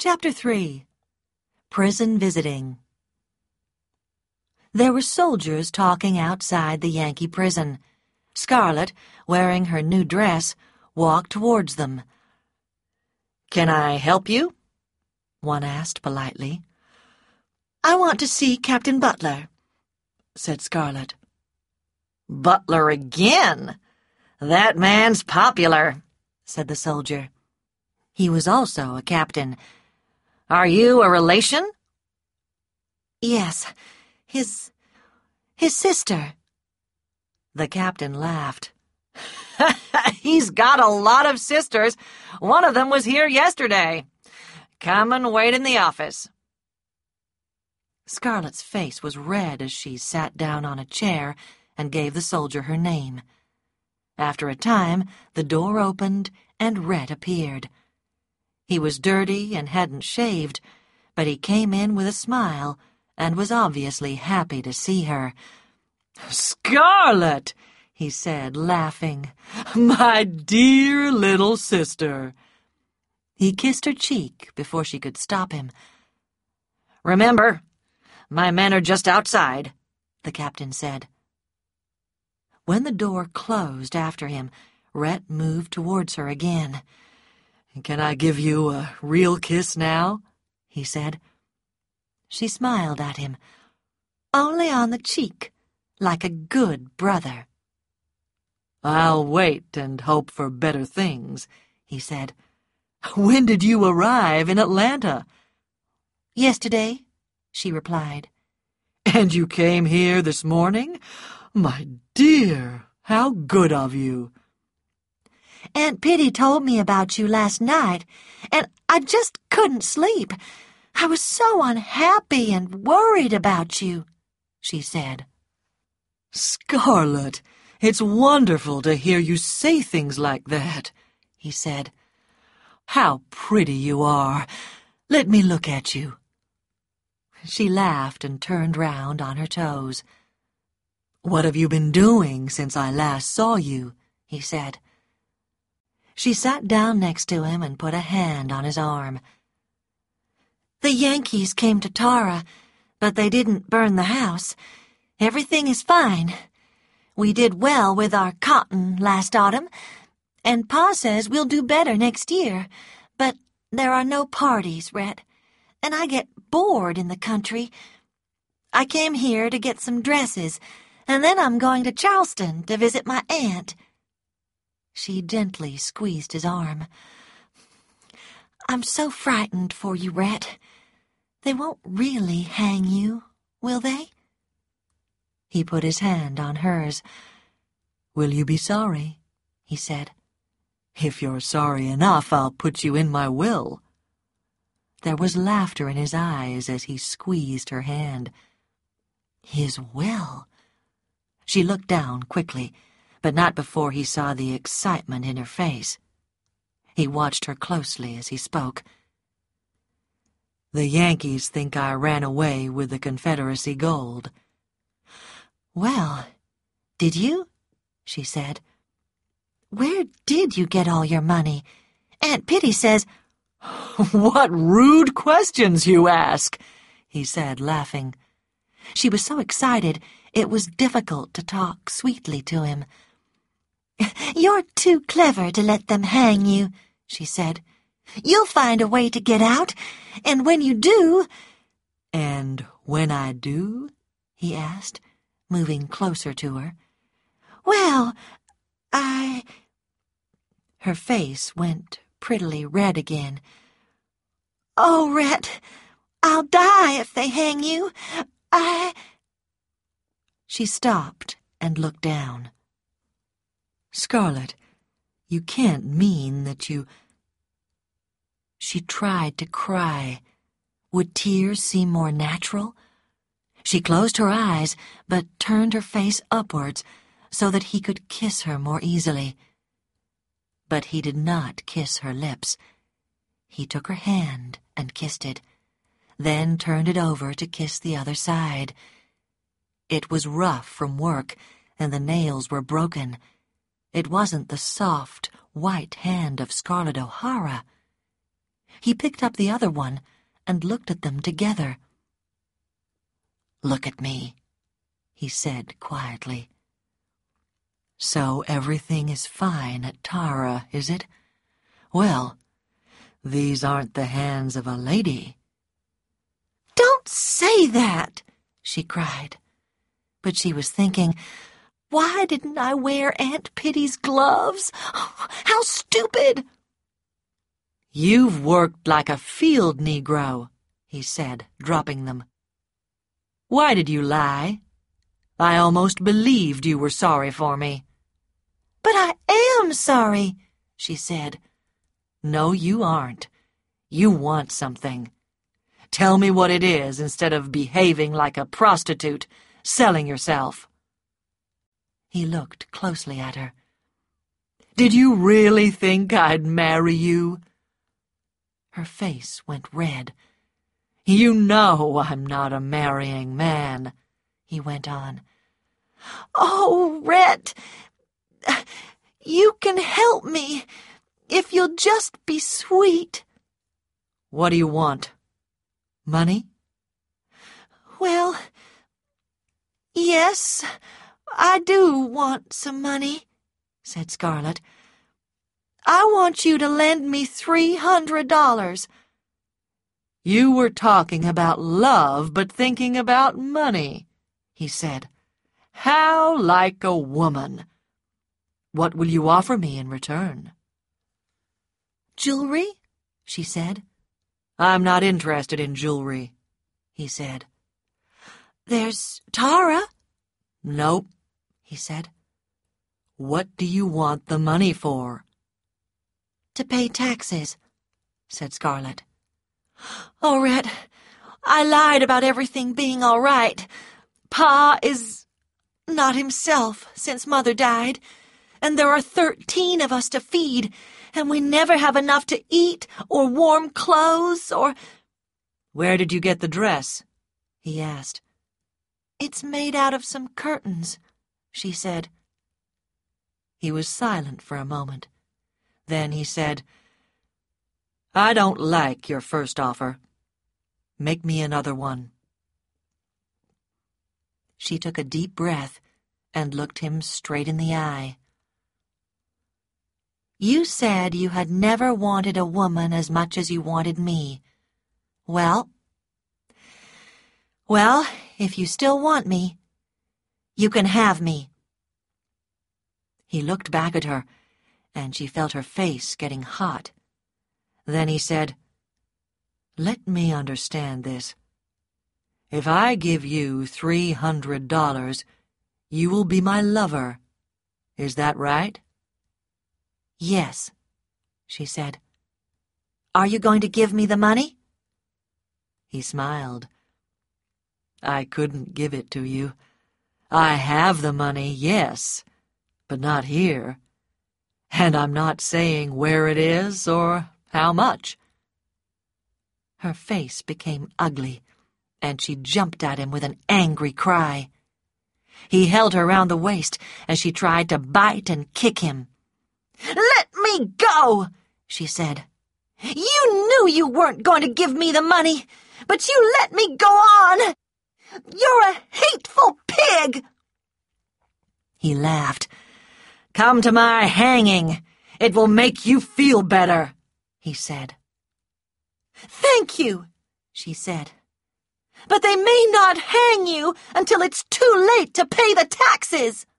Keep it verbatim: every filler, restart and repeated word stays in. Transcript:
Chapter three. Prison Visiting. There were soldiers talking outside the Yankee prison. Scarlett, wearing her new dress, walked towards them. "Can I help you?" one asked politely. "I want to see Captain Butler," said Scarlett. "Butler again? That man's popular," said the soldier. He was also a captain. "Are you a relation?" "Yes, his... his sister." The captain laughed. "He's got a lot of sisters. One of them was here yesterday. Come and wait in the office." Scarlett's face was red as she sat down on a chair and gave the soldier her name. After a time, the door opened and Rhett appeared. He was dirty and hadn't shaved, but he came in with a smile and was obviously happy to see her. "Scarlett," he said, laughing. "My dear little sister." He kissed her cheek before she could stop him. "Remember, my men are just outside," the captain said. When the door closed after him, Rhett moved towards her again. "Can I give you a real kiss now?" he said. She smiled at him. "Only on the cheek, like a good brother." "I'll wait and hope for better things," he said. "When did you arrive in Atlanta?" "Yesterday," she replied. "And you came here this morning? My dear, how good of you." "Aunt Pitty told me about you last night, and I just couldn't sleep. I was so unhappy and worried about you," she said. "Scarlett, it's wonderful to hear you say things like that," he said. "How pretty you are. Let me look at you." She laughed and turned round on her toes. "What have you been doing since I last saw you?" he said. She sat down next to him and put a hand on his arm. "The Yankees came to Tara, but they didn't burn the house. Everything is fine. We did well with our cotton last autumn, and Pa says we'll do better next year. But there are no parties, Rhett, and I get bored in the country. I came here to get some dresses, and then I'm going to Charleston to visit my aunt." She gently squeezed his arm. "I'm so frightened for you, Rhett. They won't really hang you, will they?" He put his hand on hers. "Will you be sorry?" he said. "If you're sorry enough, I'll put you in my will." There was laughter in his eyes as he squeezed her hand. His will? She looked down quickly, but not before he saw the excitement in her face. He watched her closely as he spoke. "The Yankees think I ran away with the Confederacy gold." "Well, did you?" she said. "Where did you get all your money? Aunt Pitty says—" "What rude questions you ask," he said, laughing. She was so excited it was difficult to talk sweetly to him. "You're too clever to let them hang you," she said. "You'll find a way to get out, and when you do—" "And when I do?" he asked, moving closer to her. "Well, I—" Her face went prettily red again. "Oh, Rhett, I'll die if they hang you. I—" She stopped and looked down. "Scarlett, you can't mean that you—" She tried to cry. Would tears seem more natural? She closed her eyes, but turned her face upwards so that he could kiss her more easily. But he did not kiss her lips. He took her hand and kissed it, then turned it over to kiss the other side. It was rough from work, and the nails were broken. It wasn't the soft, white hand of Scarlett O'Hara. He picked up the other one and looked at them together. "Look at me," he said quietly. "So everything is fine at Tara, is it? Well, these aren't the hands of a lady." "Don't say that," she cried. But she was thinking, why didn't I wear Aunt Pitty's gloves? How stupid! "You've worked like a field Negro," he said, dropping them. "Why did you lie? I almost believed you were sorry for me." "But I am sorry," she said. "No, you aren't. You want something. Tell me what it is instead of behaving like a prostitute, selling yourself." He looked closely at her. "Did you really think I'd marry you?" Her face went red. "You know I'm not a marrying man," he went on. "Oh, Rhett, you can help me if you'll just be sweet." "What do you want? Money?" "Well, yes, I do want some money," said Scarlett. "I want you to lend me three hundred dollars. "You were talking about love but thinking about money," he said. "How like a woman. What will you offer me in return?" "Jewelry," she said. "I'm not interested in jewelry," he said. "There's Tara." "Nope," he said. "What do you want the money for?" "To pay taxes," said Scarlett. "Oh, Rhett, I lied about everything being all right. Pa is not himself since Mother died, and there are thirteen of us to feed, and we never have enough to eat or warm clothes or—" "Where did you get the dress?" he asked. "It's made out of some curtains," she said. He was silent for a moment. Then he said, "I don't like your first offer. Make me another one." She took a deep breath and looked him straight in the eye. "You said you had never wanted a woman as much as you wanted me. Well, well, if you still want me, you can have me." He looked back at her, and she felt her face getting hot. Then he said, "Let me understand this. If I give you three hundred dollars, you will be my lover. Is that right?" "Yes," she said. "Are you going to give me the money?" He smiled. "I couldn't give it to you. I have the money, yes, but not here. And I'm not saying where it is or how much." Her face became ugly, and she jumped at him with an angry cry. He held her round the waist as she tried to bite and kick him. "Let me go," she said. "You knew you weren't going to give me the money, but you let me go on. You're a hateful pig." He laughed. "Come to my hanging. It will make you feel better," he said. "Thank you," she said. "But they may not hang you until it's too late to pay the taxes."